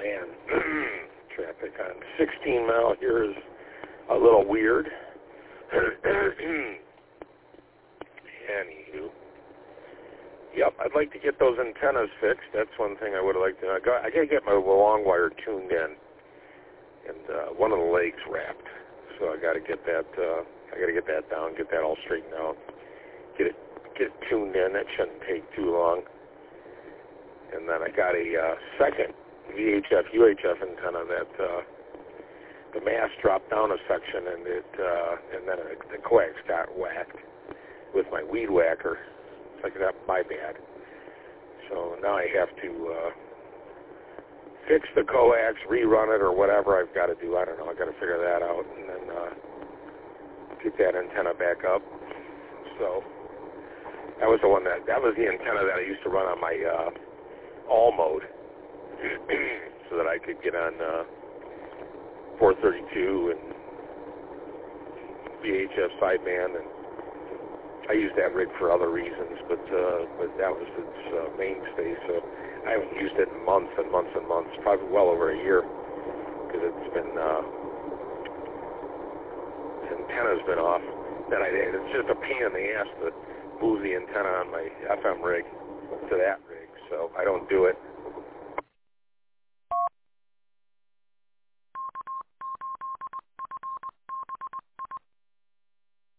man, traffic on 16 mile here is a little weird. Anywho, yep, I'd like to get those antennas fixed. That's one thing I would like to. I got to get my long wire tuned in, and one of the legs wrapped, so I got to get that. I got to get that down, get that all straightened out, get it tuned in. That shouldn't take too long. And then I got a second VHF UHF antenna that the mast dropped down a section, and and then the coax got whacked with my weed whacker. It's like that, my bad. So now I have to fix the coax, rerun it, or whatever I've got to do. I don't know. I got to figure that out, and then get that antenna back up. So that was the one that was the antenna that I used to run on my all mode, so that I could get on 432 and VHF sideband, and I used that rig for other reasons, but that was its mainstay. So I haven't used it in months and months and months, probably well over a year, because it's been the antenna's been off. It's just a pain in the ass to move the antenna on my FM rig to that rig, so I don't do it.